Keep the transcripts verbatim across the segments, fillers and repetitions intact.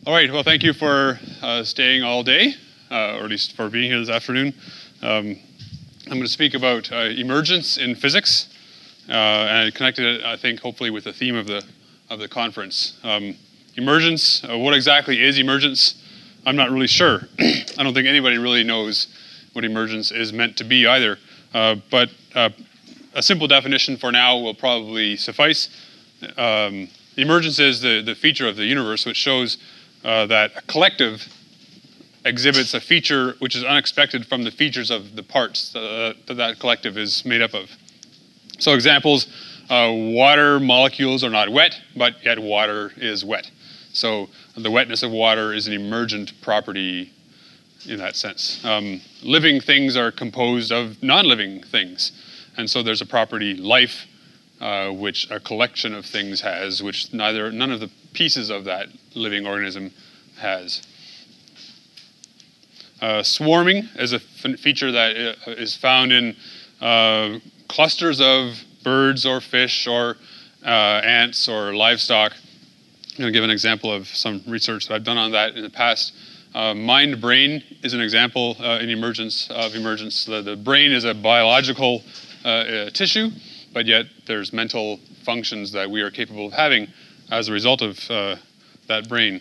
All right, well, thank you for uh, staying all day, uh, or at least for being here this afternoon. Um, I'm going to speak about uh, emergence in physics, uh, and I connected it, I think, hopefully with the theme of the of the conference. Um, emergence, uh, what exactly is emergence? I'm not really sure. I don't think anybody really knows what emergence is meant to be either, uh, but uh, a simple definition for now will probably suffice. Um, emergence is the, the feature of the universe which shows Uh, that a collective exhibits a feature which is unexpected from the features of the parts uh, that that collective is made up of. So examples, uh, water molecules are not wet, but yet water is wet. So the wetness of water is an emergent property in that sense. Um, living things are composed of non-living things. And so there's a property, life, uh, which a collection of things has, which neither none of the pieces of that living organism has. Uh, swarming is a f- feature that is found in uh, clusters of birds or fish or uh, ants or livestock. I'm going to give an example of some research that I've done on that in the past. Uh, mind-brain is an example uh, in emergence of emergence. The, the brain is a biological uh, uh, tissue, but yet there's mental functions that we are capable of having as a result of uh, that brain.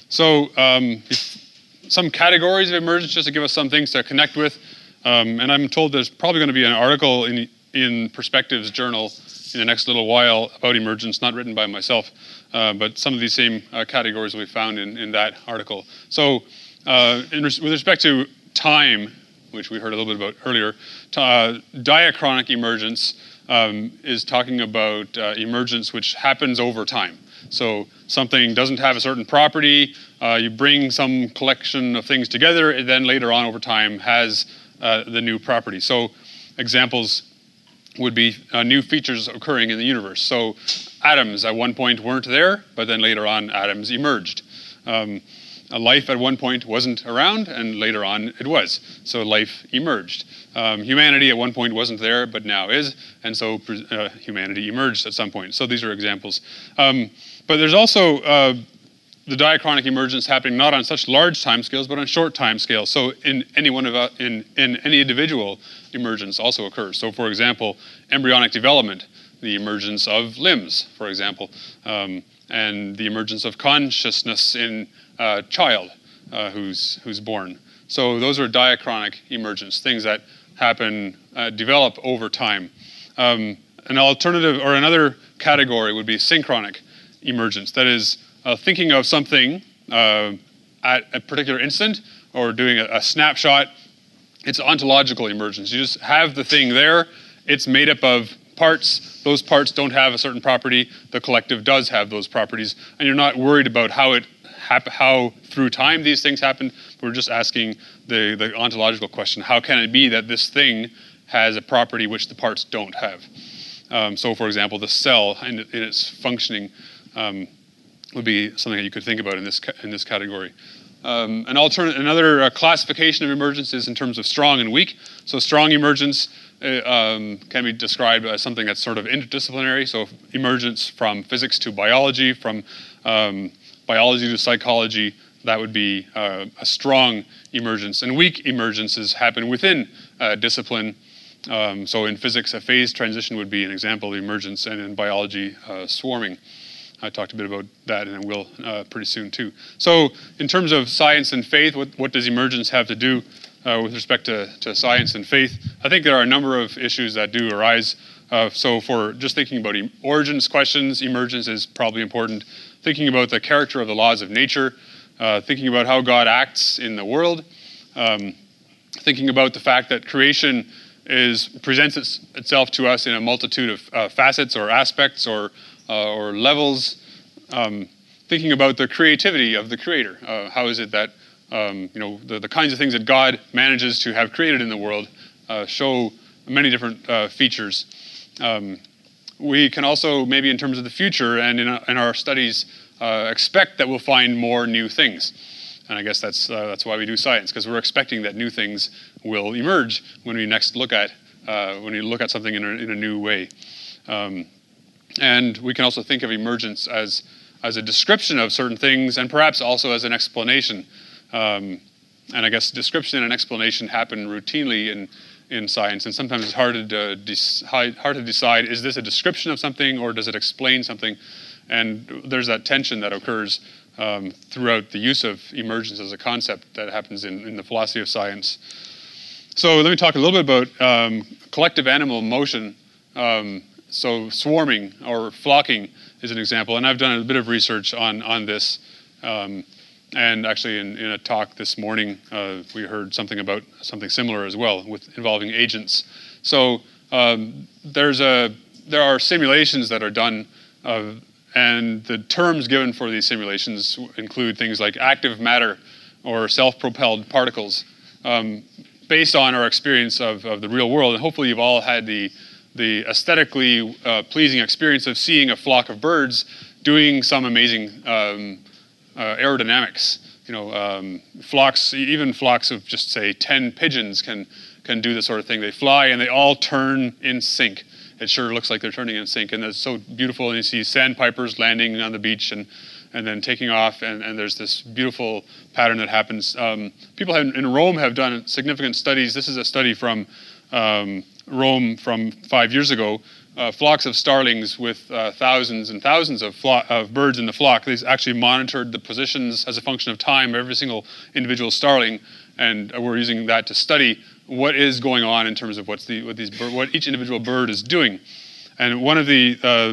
So um, some categories of emergence, just to give us some things to connect with. Um, and I'm told there's probably going to be an article in, in Perspectives Journal in the next little while about emergence, not written by myself, uh, but some of these same uh, categories we found in, in that article. So uh, in res- with respect to time, which we heard a little bit about earlier, t- uh, diachronic emergence um, is talking about uh, emergence which happens over time. So something doesn't have a certain property, uh, you bring some collection of things together, and then later on over time has uh, the new property. So examples would be uh, new features occurring in the universe. So atoms at one point weren't there, but then later on atoms emerged. Um, life at one point wasn't around, and later on it was. So life emerged. Um, humanity at one point wasn't there, but now is, and so uh, humanity emerged at some point. So these are examples. Um, but there's also uh, the diachronic emergence happening not on such large timescales, but on short timescales. So in any one of uh, in in any individual, emergence also occurs. So for example, embryonic development, the emergence of limbs, for example, um, and the emergence of consciousness in a child uh, who's who's born. So those are diachronic emergence, things that happen, uh, develop over time. Um, an alternative or another category would be synchronic emergence. That is, uh, thinking of something uh, at a particular instant or doing a, a snapshot. It's ontological emergence. You just have the thing there. It's made up of parts. Those parts don't have a certain property. The collective does have those properties. And you're not worried about how it hap- how through time these things happen. We're just asking the, the ontological question, how can it be that this thing has a property which the parts don't have? Um, so, for example, the cell in, in its functioning um, would be something that you could think about in this in this category. Um, an alternate, another uh, classification of emergence is in terms of strong and weak. So, strong emergence uh, um, can be described as something that's sort of interdisciplinary. So, emergence from physics to biology, from um, biology to psychology. That would be uh, a strong emergence. And weak emergences happen within uh, discipline. Um, so in physics, a phase transition would be an example of emergence, and in biology, uh, swarming. I talked a bit about that, and I will uh, pretty soon too. So in terms of science and faith, what, what does emergence have to do uh, with respect to, to science and faith? I think there are a number of issues that do arise. Uh, so for just thinking about em- origins questions, emergence is probably important. Thinking about the character of the laws of nature, Uh, thinking about how God acts in the world, um, thinking about the fact that creation is presents its, itself to us in a multitude of uh, facets or aspects or uh, or levels, um, thinking about the creativity of the Creator. Uh, how is it that um, you know the, the kinds of things that God manages to have created in the world uh, show many different uh, features. Um, we can also, maybe in terms of the future and in, in our studies, Uh, expect that we'll find more new things. And I guess that's uh, that's why we do science, because we're expecting that new things will emerge when we next look at uh, when we look at something in a, in a new way. Um, and we can also think of emergence as as a description of certain things and perhaps also as an explanation. Um, and I guess description and explanation happen routinely in, in science, and sometimes it's hard to, decide, hard to decide, is this a description of something or does it explain something? And there's that tension that occurs um, throughout the use of emergence as a concept that happens in, in the philosophy of science. So let me talk a little bit about um, collective animal motion. Um, so swarming or flocking is an example, and I've done a bit of research on, on this. Um, and actually in, in a talk this morning, uh, we heard something about something similar as well, with involving agents. So um, there's a, there are simulations that are done, uh, and the terms given for these simulations include things like active matter or self-propelled particles, um, based on our experience of, of the real world. And hopefully you've all had the, the aesthetically uh, pleasing experience of seeing a flock of birds doing some amazing um, uh, aerodynamics. You know, um, flocks, even flocks of just say ten pigeons can, can do this sort of thing. They fly and they all turn in sync. It sure looks like they're turning in sync, and it's so beautiful. And you see sandpipers landing on the beach and and then taking off, and, and there's this beautiful pattern that happens. Um, people have, in Rome have done significant studies. This is a study from um, Rome from five years ago. Uh, flocks of starlings with uh, thousands and thousands of, flo- of birds in the flock. They actually monitored the positions as a function of time of every single individual starling, and we're using that to study what is going on in terms of what's the, what, these bir- what each individual bird is doing. And one of the uh,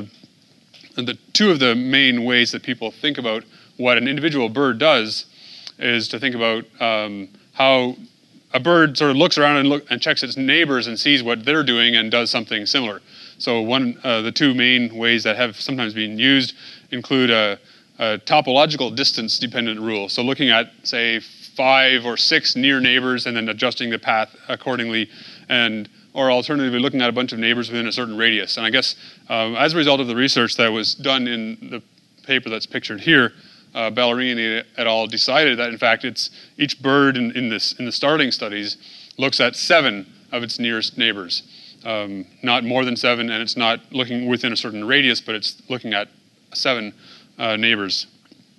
And the two of the main ways that people think about what an individual bird does is to think about um, how a bird sort of looks around and, look, and checks its neighbors and sees what they're doing and does something similar. So one, uh, the two main ways that have sometimes been used include a, a topological distance dependent rule. So looking at, say, five or six near neighbors and then adjusting the path accordingly, and or alternatively looking at a bunch of neighbors within a certain radius. And I guess um, as a result of the research that was done in the paper that's pictured here, uh, Ballerini et al. Decided that in fact it's each bird in, in, this, in the starling studies looks at seven of its nearest neighbors. Um, not more than seven, and it's not looking within a certain radius, but it's looking at seven uh, neighbors.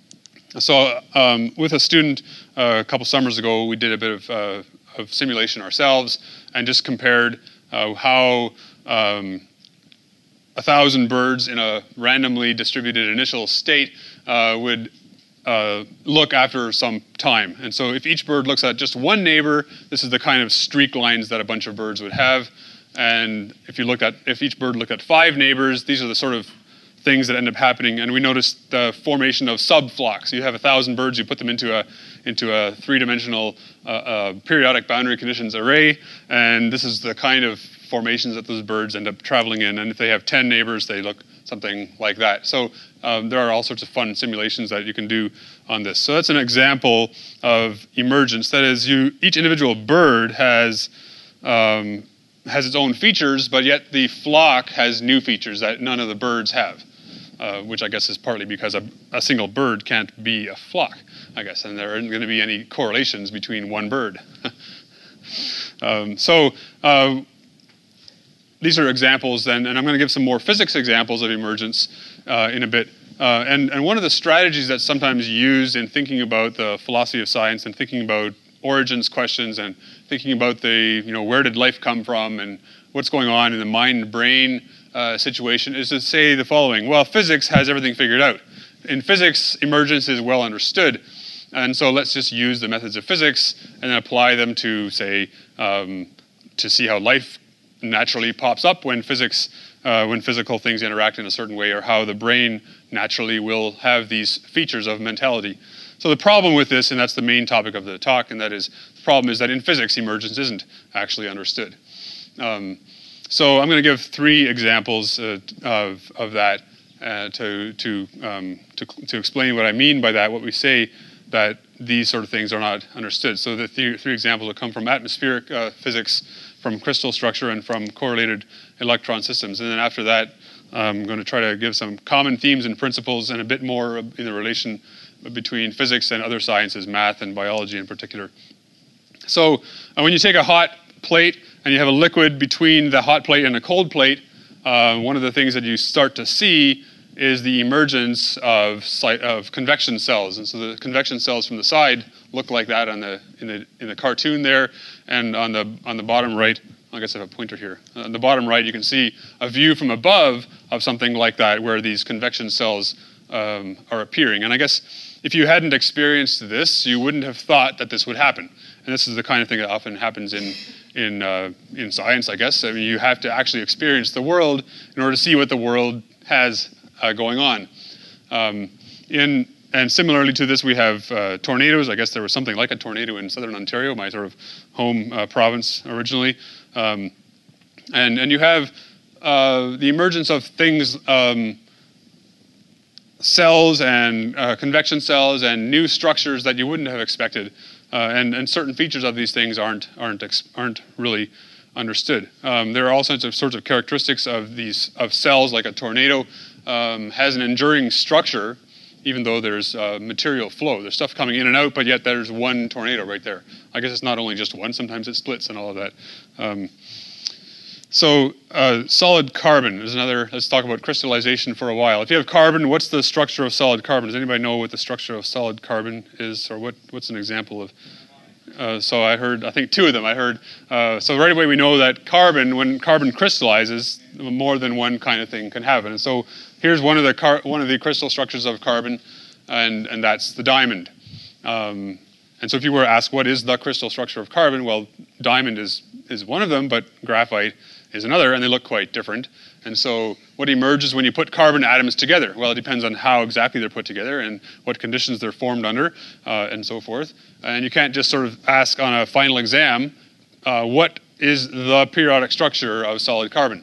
So um, with a student uh, a couple summers ago, we did a bit of uh, of simulation ourselves and just compared uh, how um, a thousand birds in a randomly distributed initial state uh, would uh, look after some time. And so if each bird looks at just one neighbor, this is the kind of streak lines that a bunch of birds would have. And if you looked at, if each bird looked at five neighbors, these are the sort of things that end up happening. And we noticed the formation of subflocks. You have a thousand birds, you put them into a into a three-dimensional uh, uh, periodic boundary conditions array, and this is the kind of formations that those birds end up traveling in. And if they have ten neighbors, they look something like that. So um, there are all sorts of fun simulations that you can do on this. So that's an example of emergence. That is, you each individual bird has um, has its own features, but yet the flock has new features that none of the birds have. Uh, which I guess is partly because a, a single bird can't be a flock, I guess, and there aren't going to be any correlations between one bird. um, so uh, these are examples then, and I'm going to give some more physics examples of emergence uh, in a bit. Uh, and, and one of the strategies that's sometimes used in thinking about the philosophy of science and thinking about origins questions and thinking about the, you know, where did life come from and what's going on in the mind-brain Uh, situation is to say the following. Well, physics has everything figured out. In physics, emergence is well understood. And so let's just use the methods of physics and then apply them to, say, um, to see how life naturally pops up when physics, uh, when physical things interact in a certain way, or how the brain naturally will have these features of mentality. So the problem with this, and that's the main topic of the talk, and that is, the problem is that in physics, emergence isn't actually understood. Um, So I'm going to give three examples uh, of of that uh, to to um, to to explain what I mean by that. What we say that these sort of things are not understood. So the th- three examples will come from atmospheric uh, physics, from crystal structure, and from correlated electron systems. And then after that, I'm going to try to give some common themes and principles, and a bit more in the relation between physics and other sciences, math and biology in particular. So uh, when you take a hot plate and you have a liquid between the hot plate and a cold plate, uh, one of the things that you start to see is the emergence of of convection cells, and so the convection cells from the side look like that on the in the in the cartoon there, and on the on the bottom right, I guess I have a pointer here. On the bottom right, you can see a view from above of something like that, where these convection cells um, are appearing. And I guess if you hadn't experienced this, you wouldn't have thought that this would happen. And this is the kind of thing that often happens in in uh, in science, I guess. I mean, you have to actually experience the world in order to see what the world has uh, going on. Um, in and similarly to this, we have uh, tornadoes. I guess there was something like a tornado in southern Ontario, my sort of home uh, province originally. Um, and and you have uh, the emergence of things, um, cells and uh, convection cells and new structures that you wouldn't have expected. Uh, and, and certain features of these things aren't aren't aren't really understood. Um, there are all sorts of sorts of characteristics of these of cells, like a tornado um, has an enduring structure, even though there's uh, material flow. There's stuff coming in and out, but yet there's one tornado right there. I guess it's not only just one. Sometimes it splits and all of that. Um, so uh, solid carbon is another. Let's talk about crystallization for a while. If you have carbon, what's the structure of solid carbon? Does anybody know what the structure of solid carbon is, or what, what's an example of? Uh, so I heard, I think two of them I heard. Uh, so right away we know that carbon, when carbon crystallizes, more than one kind of thing can happen. And so here's one of the car- one of the crystal structures of carbon, and, and that's the diamond. Um, and so if you were asked what is the crystal structure of carbon, well, diamond is, is one of them, but graphite is another, and they look quite different. And so what emerges when you put carbon atoms together? Well, it depends on how exactly they're put together and what conditions they're formed under, uh, and so forth. And you can't just sort of ask on a final exam, uh, what is the periodic structure of solid carbon?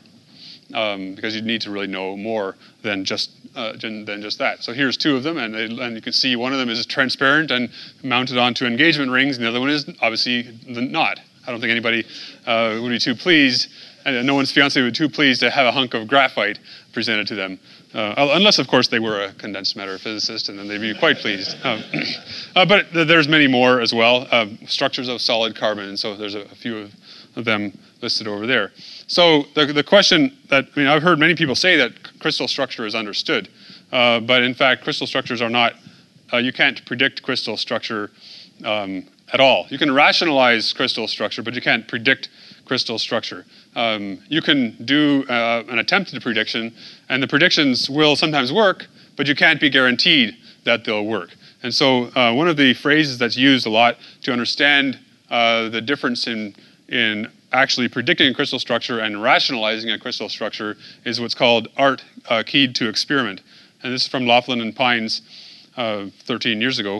Um, because you need to really know more than just uh, than, than just that. So here's two of them, and, they, and you can see one of them is transparent and mounted onto engagement rings, and the other one is obviously not. I don't think anybody uh, would be too pleased, and no one's fiancé would be too pleased to have a hunk of graphite presented to them. Uh, unless, of course, they were a condensed matter physicist, and then they'd be quite pleased. Um, uh, but th- there's many more as well, uh, structures of solid carbon, and so there's a, a few of, of them listed over there. So the the question that, I mean, I've heard many people say that crystal structure is understood, uh, but in fact, crystal structures are not, uh, you can't predict crystal structure um, at all. You can rationalize crystal structure, but you can't predict crystal structure. Um, you can do uh, an attempted prediction, and the predictions will sometimes work, but you can't be guaranteed that they'll work. And so uh, one of the phrases that's used a lot to understand uh, the difference in in actually predicting a crystal structure and rationalizing a crystal structure is what's called art uh, keyed to experiment. And this is from Laughlin and Pines uh, thirteen years ago.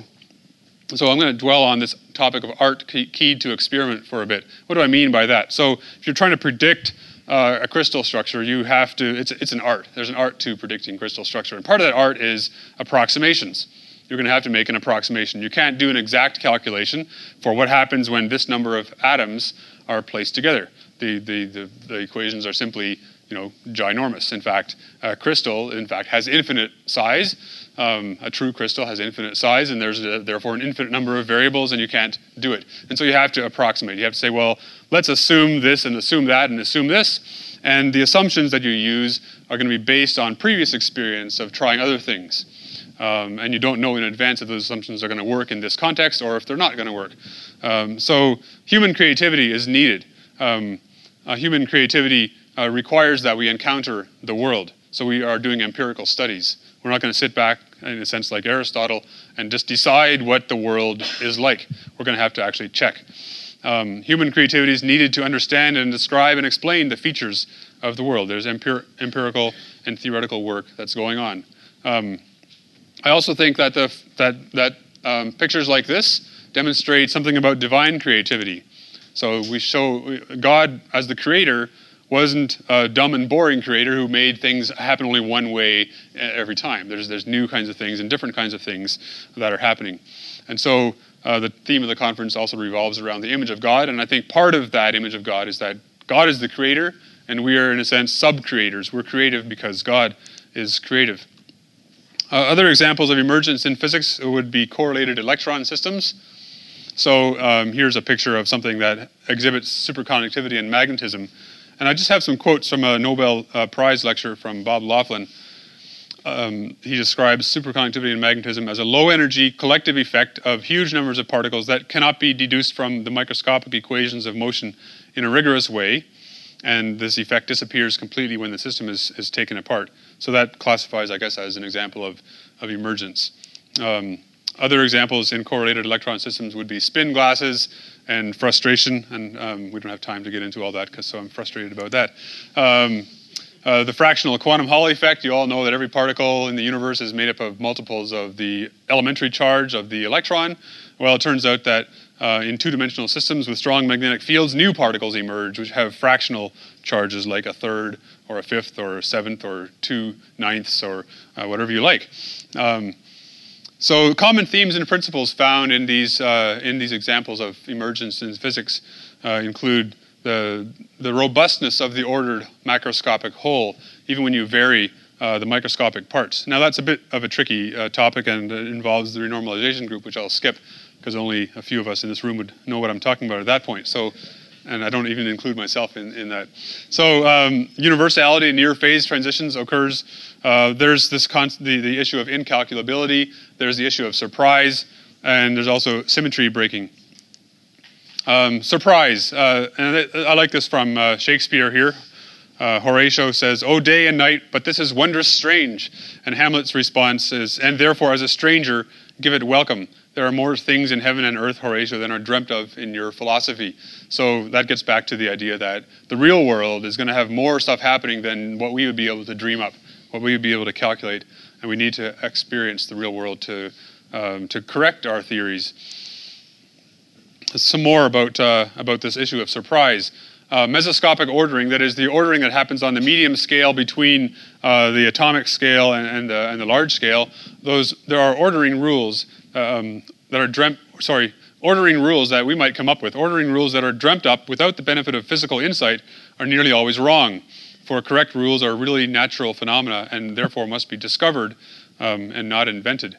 So I'm going to dwell on this topic of art key- keyed to experiment for a bit. What do I mean by that? So if you're trying to predict uh, a crystal structure, you have to, it's, it's an art. There's an art to predicting crystal structure. And part of that art is approximations. You're going to have to make an approximation. You can't do an exact calculation for what happens when this number of atoms are placed together. The, the, the, the equations are simply, you know, ginormous. In fact, a crystal, in fact, has infinite size. Um, a true crystal has infinite size, and there's a, therefore an infinite number of variables, and you can't do it. And so you have to approximate. You have to say, well, let's assume this and assume that and assume this. And the assumptions that you use are going to be based on previous experience of trying other things. Um, and you don't know in advance if those assumptions are going to work in this context or if they're not going to work. Um, so human creativity is needed. Um, uh, human creativity uh, requires that we encounter the world. So we are doing empirical studies. We're not going to sit back, in a sense like Aristotle, and just decide what the world is like. We're going to have to actually check. Um, human creativity is needed to understand and describe and explain the features of the world. There's empir- empirical and theoretical work that's going on. Um, I also think that the that that um, pictures like this demonstrate something about divine creativity. So we show God as the creator wasn't a dumb and boring creator who made things happen only one way every time. There's there's new kinds of things and different kinds of things that are happening. And so uh, the theme of the conference also revolves around the image of God. And I think part of that image of God is that God is the creator, and we are, in a sense, sub-creators. We're creative because God is creative. Uh, other examples of emergence in physics would be correlated electron systems. So um, here's a picture of something that exhibits superconductivity and magnetism. And I just have some quotes from a Nobel uh, Prize lecture from Bob Laughlin. um, he describes superconductivity and magnetism as a low-energy collective effect of huge numbers of particles that cannot be deduced from the microscopic equations of motion in a rigorous way, and this effect disappears completely when the system is, is taken apart. So that classifies, I guess, as an example of, of emergence. Um, other examples in correlated electron systems would be spin glasses and frustration, and um, we don't have time to get into all that, because so I'm frustrated about that. Um, Uh, the fractional quantum Hall effect, you all know that every particle in the universe is made up of multiples of the elementary charge of the electron. Well, it turns out that uh, in two-dimensional systems with strong magnetic fields, new particles emerge which have fractional charges like a third or a fifth or a seventh or two ninths or uh, whatever you like. Um, so common themes and principles found in these, uh, in these examples of emergence in physics uh, include The, the robustness of the ordered macroscopic whole, even when you vary uh, the microscopic parts. Now that's a bit of a tricky uh, topic, and it involves the renormalization group, which I'll skip because only a few of us in this room would know what I'm talking about at that point. So, and I don't even include myself in, in that. So um, universality near phase transitions occurs. Uh, there's this con- the, the issue of incalculability. There's the issue of surprise, and there's also symmetry breaking. Um, surprise, uh, and I, I like this from uh, Shakespeare here. Uh, Horatio says, "O day and night, but this is wondrous strange." And Hamlet's response is, "And therefore as a stranger, give it welcome. There are more things in heaven and earth, Horatio, than are dreamt of in your philosophy." So that gets back to the idea that the real world is going to have more stuff happening than what we would be able to dream up, what we would be able to calculate, and we need to experience the real world to, um, to correct our theories. Some more about uh, about this issue of surprise. Uh, mesoscopic ordering, that is the ordering that happens on the medium scale between uh, the atomic scale and, and, the, and the large scale. Those there are ordering rules um, that are dreamt. Sorry, ordering rules that we might come up with. Ordering rules that are dreamt up without the benefit of physical insight are nearly always wrong. For correct rules are really natural phenomena and therefore must be discovered um, and not invented.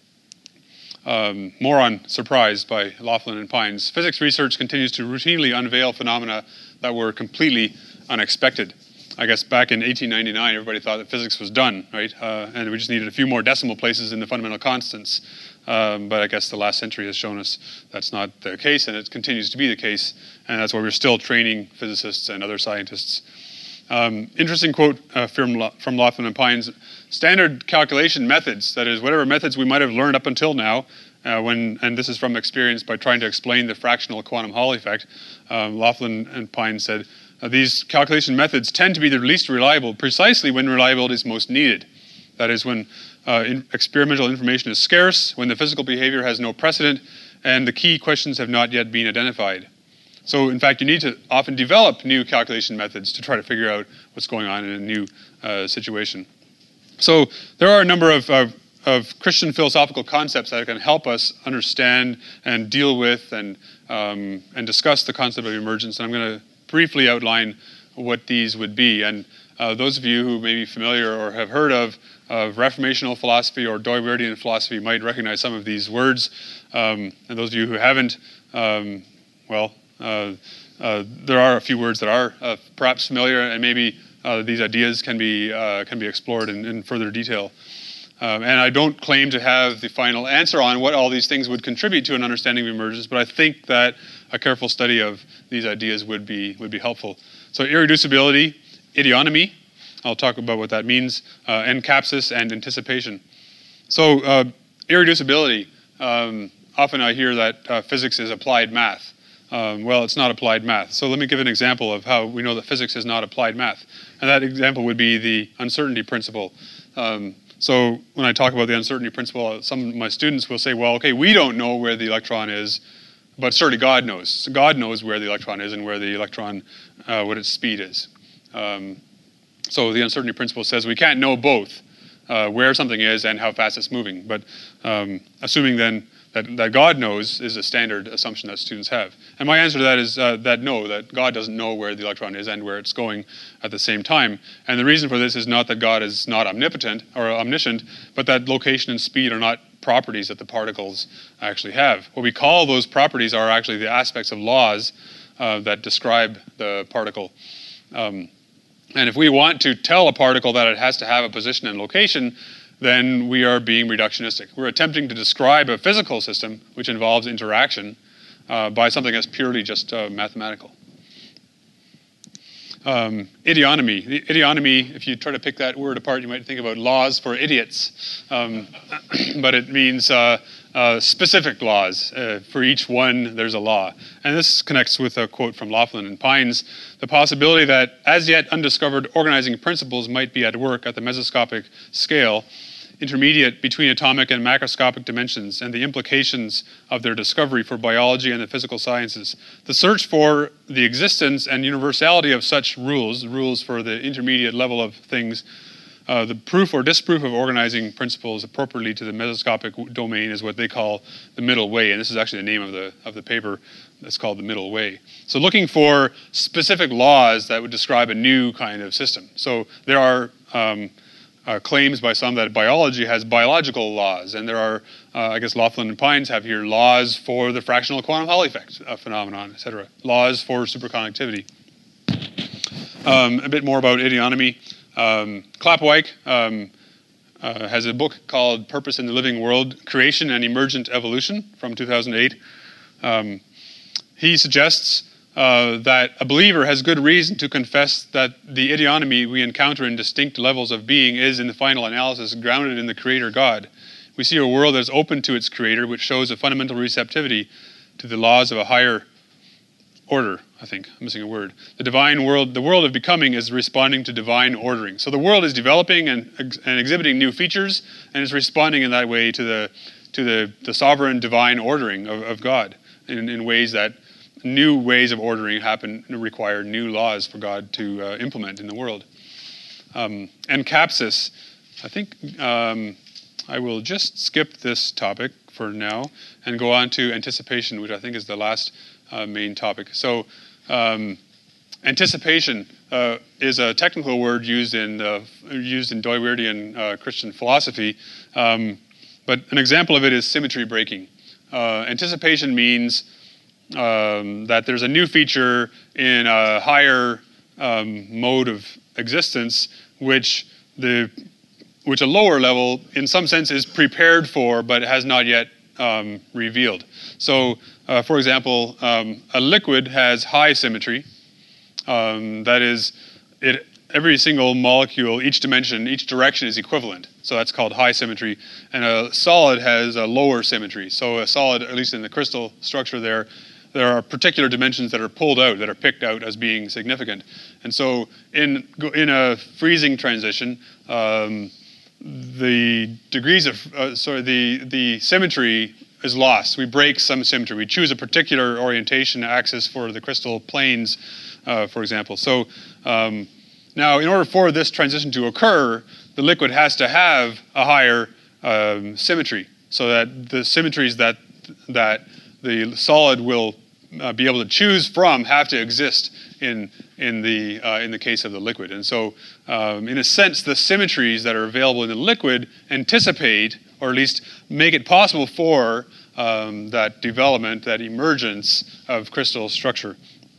Um, more on surprise by Laughlin and Pines. Physics research continues to routinely unveil phenomena that were completely unexpected. I guess back in eighteen ninety-nine, everybody thought that physics was done, right? Uh, and we just needed a few more decimal places in the fundamental constants. Um, but I guess the last century has shown us that's not the case, and it continues to be the case. And that's why we're still training physicists and other scientists. Um, interesting quote uh, from, from Laughlin and Pines. Standard calculation methods, that is, whatever methods we might have learned up until now, uh, when, and this is from experience by trying to explain the fractional quantum Hall effect, um, Laughlin and Pines said, uh, these calculation methods tend to be the least reliable precisely when reliability is most needed. That is, when uh, in experimental information is scarce, when the physical behavior has no precedent, and the key questions have not yet been identified. So, in fact, you need to often develop new calculation methods to try to figure out what's going on in a new uh, situation. So, there are a number of, of, of Christian philosophical concepts that can help us understand and deal with and, um, and discuss the concept of emergence. And I'm going to briefly outline what these would be. And uh, those of you who may be familiar or have heard of, of Reformational philosophy or Doibertian philosophy might recognize some of these words. Um, and those of you who haven't, um, well, Uh, uh, there are a few words that are uh, perhaps familiar, and maybe uh, these ideas can be uh, can be explored in, in further detail. Um, and I don't claim to have the final answer on what all these things would contribute to an understanding of emergence, but I think that a careful study of these ideas would be would be helpful. So irreducibility, ideonomy, I'll talk about what that means, uh, encapsis, and anticipation. So uh, irreducibility, um, often I hear that uh, physics is applied math. Um, well, it's not applied math. So let me give an example of how we know that physics is not applied math. And that example would be the uncertainty principle. Um, so when I talk about the uncertainty principle, some of my students will say, well, okay, we don't know where the electron is, but certainly God knows. So God knows where the electron is and where the electron, uh, what its speed is. Um, so the uncertainty principle says we can't know both uh, where something is and how fast it's moving. But um, assuming then That, that God knows is a standard assumption that students have. And my answer to that is uh, that no, that God doesn't know where the electron is and where it's going at the same time. And the reason for this is not that God is not omnipotent or omniscient, but that location and speed are not properties that the particles actually have. What we call those properties are actually the aspects of laws uh, that describe the particle. Um, And if we want to tell a particle that it has to have a position and location, then we are being reductionistic. We're attempting to describe a physical system which involves interaction uh, by something that's purely just uh, mathematical. Um, idionomy. The idionomy, if you try to pick that word apart, you might think about laws for idiots. Um, but it means uh, uh, specific laws. Uh, for each one, there's a law. And this connects with a quote from Laughlin and Pines, the possibility that as yet undiscovered organizing principles might be at work at the mesoscopic scale, intermediate between atomic and macroscopic dimensions, and the implications of their discovery for biology and the physical sciences. The search for the existence and universality of such rules, rules for the intermediate level of things, uh, the proof or disproof of organizing principles appropriately to the mesoscopic domain is what they call the middle way, and this is actually the name of the of the paper that's called the middle way. So looking for specific laws that would describe a new kind of system. So there are um, Uh, claims by some that biology has biological laws, and there are, uh, I guess Laughlin and Pines have here laws for the fractional quantum Hall effect uh, phenomenon, et cetera. Laws for superconductivity. Um, a bit more about idionomy. Um, Klapwijk um, uh, has a book called Purpose in the Living World, Creation and Emergent Evolution from two thousand eight. Um, he suggests Uh, that a believer has good reason to confess that the idionomy we encounter in distinct levels of being is, in the final analysis, grounded in the Creator God. We see a world that is open to its Creator, which shows a fundamental receptivity to the laws of a higher order, I think. I'm missing a word. The divine world, the world of becoming is responding to divine ordering. So the world is developing and, and exhibiting new features, and is responding in that way to the to the, the sovereign divine ordering of, of God in, in ways that new ways of ordering happen require new laws for God to uh, implement in the world. Um, and Capsis, I think um, I will just skip this topic for now and go on to anticipation, which I think is the last uh, main topic. So um, anticipation uh, is a technical word used in uh, used in Dooyeweerdian uh, Christian philosophy, um, but an example of it is symmetry breaking. Uh, anticipation means Um, that there's a new feature in a higher um, mode of existence, which the which a lower level, in some sense, is prepared for, but has not yet um, revealed. So, uh, for example, um, a liquid has high symmetry. Um, that is, it every single molecule, each dimension, each direction is equivalent. So that's called high symmetry. And a solid has a lower symmetry. So a solid, at least in the crystal structure there, there are particular dimensions that are pulled out, that are picked out as being significant. And so in in a freezing transition, um, the degrees of, uh, sorry, the, the symmetry is lost. We break some symmetry. We choose a particular orientation axis for the crystal planes, uh, for example. So um, now in order for this transition to occur, the liquid has to have a higher um, symmetry, so that the symmetries that that the solid will uh, be able to choose from have to exist in in the uh, in the case of the liquid. And so, um, in a sense, the symmetries that are available in the liquid anticipate, or at least make it possible for um, that development, that emergence of crystal structure.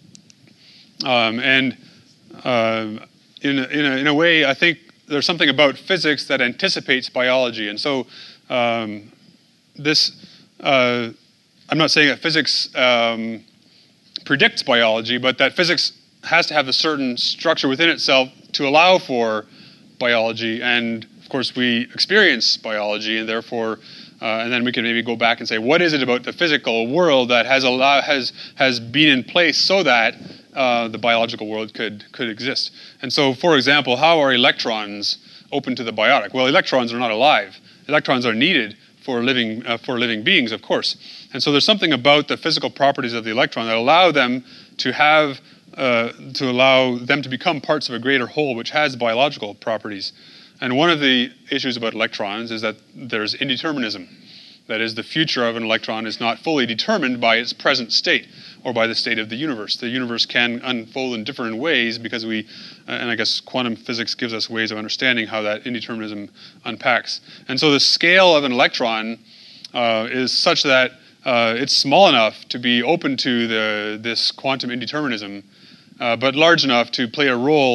Um, and uh, in a, in a, in a way, I think there's something about physics that anticipates biology. And so, um, this. Uh, I'm not saying that physics um, predicts biology, but that physics has to have a certain structure within itself to allow for biology. And of course, we experience biology, and therefore, uh, and then we can maybe go back and say, what is it about the physical world that has allow, has has been in place so that uh, the biological world could could exist? And so, for example, how are electrons open to the biotic? Well, electrons are not alive. Electrons are needed for living uh, for living beings, of course. And so there's something about the physical properties of the electron that allow them to have uh, to allow them to become parts of a greater whole, which has biological properties. And one of the issues about electrons is that there's indeterminism. That is, the future of an electron is not fully determined by its present state or by the state of the universe. The universe can unfold in different ways because we, and I guess quantum physics gives us ways of understanding how that indeterminism unpacks. And so the scale of an electron uh, is such that uh, it's small enough to be open to the this quantum indeterminism, uh, but large enough to play a role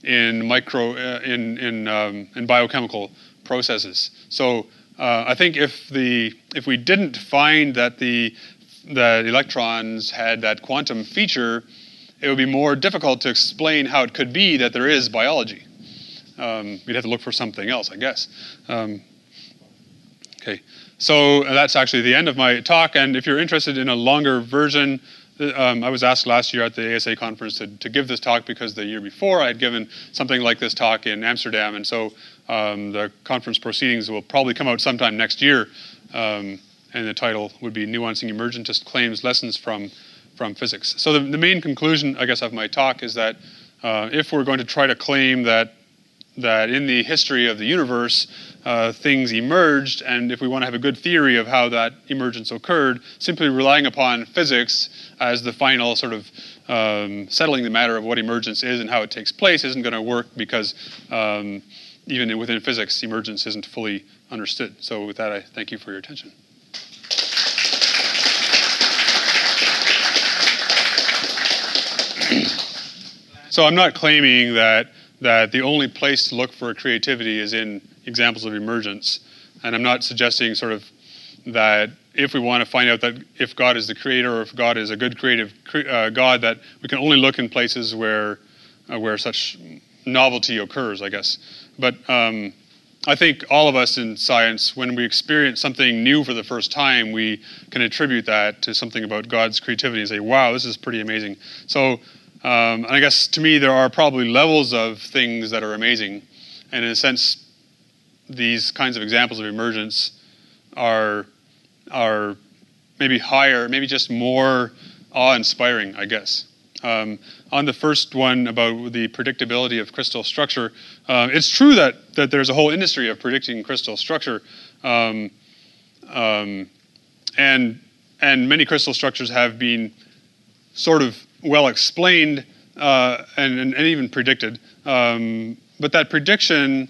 in micro uh, in in um, in biochemical processes. So uh, I think if the if we didn't find that the that electrons had that quantum feature, it would be more difficult to explain how it could be that there is biology. Um, we'd have to look for something else, I guess. Um, okay, so that's actually the end of my talk. And if you're interested in a longer version, um, I was asked last year at the A S A conference to, to give this talk because the year before I had given something like this talk in Amsterdam. And so um, the conference proceedings will probably come out sometime next year. Um, and the title would be Nuancing Emergentist Claims, Lessons from, from Physics. So the, the main conclusion, I guess, of my talk is that uh, if we're going to try to claim that that in the history of the universe, uh, things emerged, and if we want to have a good theory of how that emergence occurred, simply relying upon physics as the final sort of um, settling the matter of what emergence is and how it takes place isn't going to work, because um, even within physics, emergence isn't fully understood. So with that, I thank you for your attention. So I'm not claiming that that the only place to look for creativity is in examples of emergence. And I'm not suggesting sort of that if we want to find out that if God is the creator or if God is a good creative uh, God, that we can only look in places where uh, where such novelty occurs, I guess. But um, I think all of us in science, when we experience something new for the first time, we can attribute that to something about God's creativity and say, wow, this is pretty amazing. So Um, and I guess to me there are probably levels of things that are amazing, and in a sense, these kinds of examples of emergence are are maybe higher, maybe just more awe-inspiring, I guess. Um, on the first one about the predictability of crystal structure, uh, it's true that that there's a whole industry of predicting crystal structure, um, um, and and many crystal structures have been sort of well explained uh, and, and, and even predicted. Um, but that prediction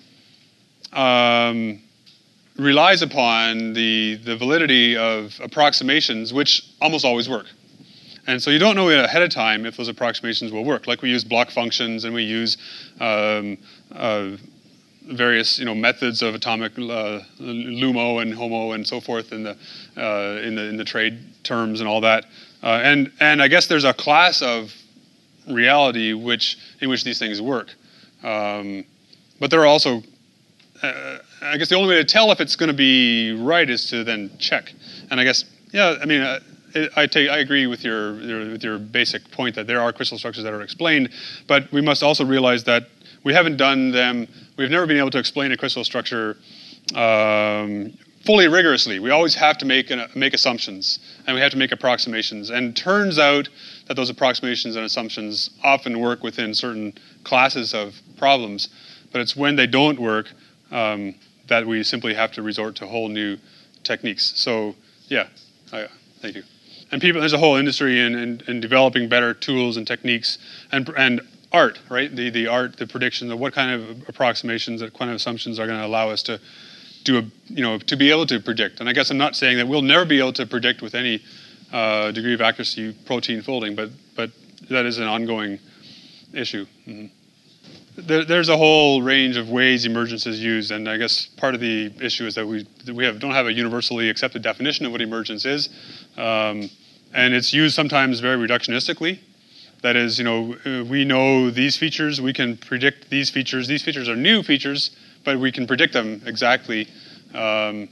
um, relies upon the, the validity of approximations, which almost always work. And so you don't know ahead of time if those approximations will work. Like we use block functions and we use um, uh, various you know methods of atomic uh, LUMO and HOMO and so forth in the uh, in the in the trade terms and all that. Uh, and and I guess there's a class of reality which in which these things work, um, but there are also, uh, I guess the only way to tell if it's going to be right is to then check. And I guess yeah, I mean uh, it, I take I agree with your, your with your basic point that there are crystal structures that are explained, but we must also realize that we haven't done them. We've never been able to explain a crystal structure Um, fully rigorously. We always have to make an, make assumptions, and we have to make approximations. And it turns out that those approximations and assumptions often work within certain classes of problems, but it's when they don't work um, that we simply have to resort to whole new techniques. So, yeah, I, thank you. And people, there's a whole industry in, in, in developing better tools and techniques, and and art, right? The the art, the prediction of what kind of approximations, what kind of assumptions are going to allow us to do a, you know, to be able to predict. And I guess I'm not saying that we'll never be able to predict with any uh, degree of accuracy protein folding, but but that is an ongoing issue. Mm-hmm. There, there's a whole range of ways emergence is used, and I guess part of the issue is that we that we have don't have a universally accepted definition of what emergence is, um, and it's used sometimes very reductionistically. That is, you know, we know these features, we can predict these features. These features are new features, but we can predict them exactly. Um,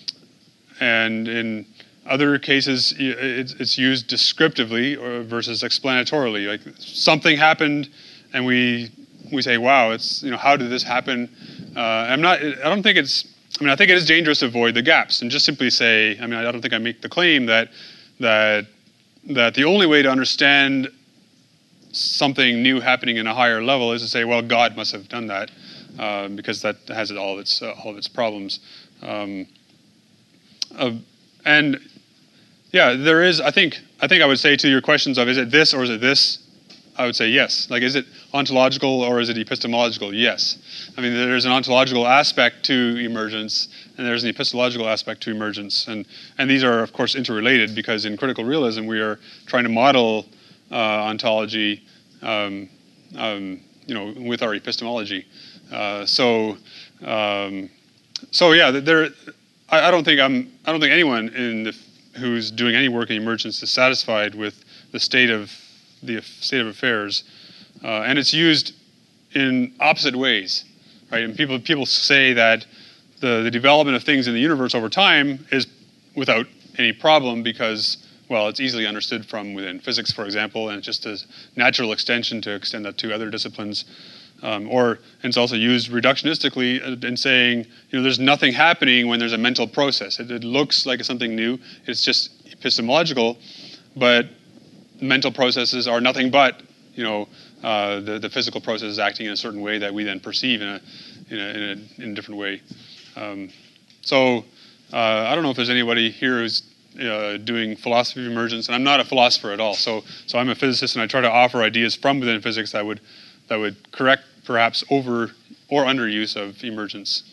and in other cases, it's, it's used descriptively or versus explanatorily. Like something happened, and we we say, "Wow, it's you know, how did this happen?" Uh, I'm not. I don't think it's. I mean, I think it is dangerous to avoid the gaps and just simply say. I mean, I don't think I make the claim that that that the only way to understand something new happening in a higher level is to say, well, God must have done that, uh, because that has all of its uh, all of its problems. Um, uh, and yeah, there is. I think I think I would say to your questions of is it this or is it this? I would say yes. Like, is it ontological or is it epistemological? Yes. I mean, there's an ontological aspect to emergence, and there's an epistemological aspect to emergence, and and these are of course interrelated because in critical realism we are trying to model Uh, ontology um, um, you know, with our epistemology. Uh, so, um, so yeah, there. I, I don't think I'm. I don't think anyone in the, who's doing any work in emergence is satisfied with the state of the state of affairs, uh, and it's used in opposite ways, right? And people people say that the the development of things in the universe over time is without any problem because, well, it's easily understood from within physics, for example, and it's just a natural extension to extend that to other disciplines. Um, or and it's also used reductionistically in saying, you know, there's nothing happening when there's a mental process. It, it looks like something new. It's just epistemological, but mental processes are nothing but, you know, uh, the, the physical processes acting in a certain way that we then perceive in a in a, in a, in a different way. Um, so uh, I don't know if there's anybody here who's uh, doing philosophy of emergence, and I'm not a philosopher at all. So so I'm a physicist, and I try to offer ideas from within physics that would that would correct perhaps over or underuse of emergence.